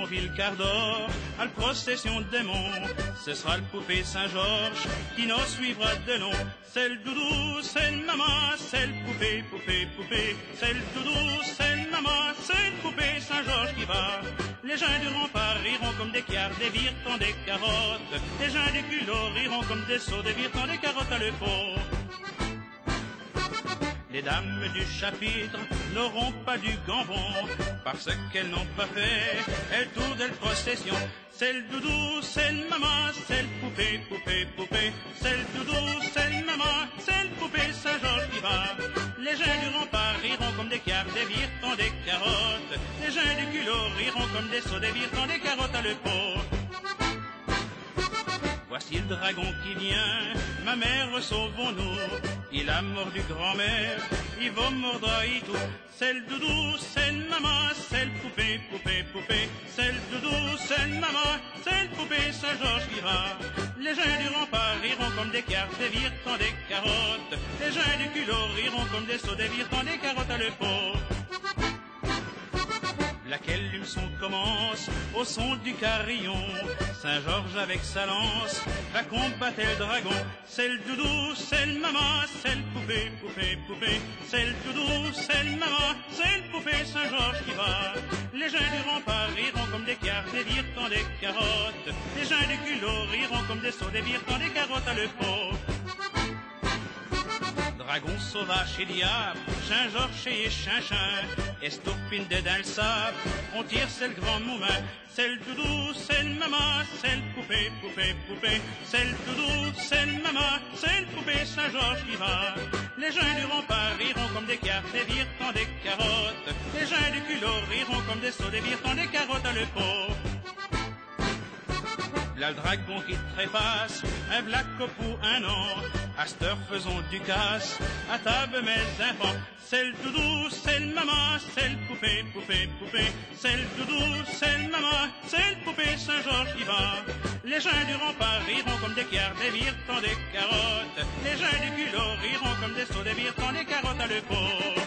ville quart d'or, à la procession des monts. Ce sera le poupée Saint-Georges qui nous suivra de long. C'est le doudou, c'est le maman, c'est le poupée, poupée, poupée. C'est le doudou, c'est le maman, c'est le poupée Saint-Georges qui va. Les gens du rempart riront comme des quiards, des virtons, des carottes. Les gens des culots riront comme des seaux, des virtons, des carottes à le pot. Les dames du chapitre n'auront pas du gambon, parce qu'elles n'ont pas fait elles tour de la procession. C'est le doudou, c'est le maman, c'est le poupée, poupée, poupée. C'est le doudou, c'est le maman, c'est le poupée Saint-Georges qui va. Les gens du rempart riront comme des quiards, des virtons, des carottes. Les gens du culot riront comme des seaux, des virtons, des carottes à le pot. Voici le dragon qui vient, ma mère, sauvons-nous. Il a mordu grand-mère, il va mordre et tout. C'est le doudou, c'est le maman, c'est le poupée, poupée, poupée. C'est le doudou, c'est le maman, c'est le poupée Saint-Georges qui va. Les gens du rempart riront comme des cartes, des virtons, des carottes. Les gens du culot riront comme des seaux, des virtons, des carottes à le pot. Laquelle leçon commence au son du carillon. Saint-Georges avec sa lance va combattre le dragon. C'est le doudou, c'est le maman, c'est le poupée, poupée, poupée. C'est le doudou, c'est le maman, c'est le poupée Saint-Georges qui va. Les gens du rempart riront comme des cartes, des virtons, des carottes. Les gens du culot riront comme des seaux, des virtons, des carottes à le pot. Dragon sauvage et diable, Saint-Georges et Chinchin, Estourpine dans le sable, on tire c'est le grand moulin. C'est le doudou, c'est le maman, c'est le poupée, poupée, poupée. C'est le doudou, c'est le maman, c'est le poupée Saint-Georges qui va. Les gens du rempart riront comme des cartes, des virtons, des carottes. Les gens du culot riront comme des seaux, des virtons, des carottes à le pot. Là le dragon qui trépasse, un black pour un an. À cette heure faisons du casse, à table mes enfants. C'est le doudou, c'est le maman, c'est le poupée, poupée, poupée. C'est le doudou, c'est le maman, c'est le poupée Saint-Georges qui va. Les gens du rempart riront comme des quiards, des virtons, des carottes. Les gens du culot riront comme des seaux, des virtons, des carottes à le pot.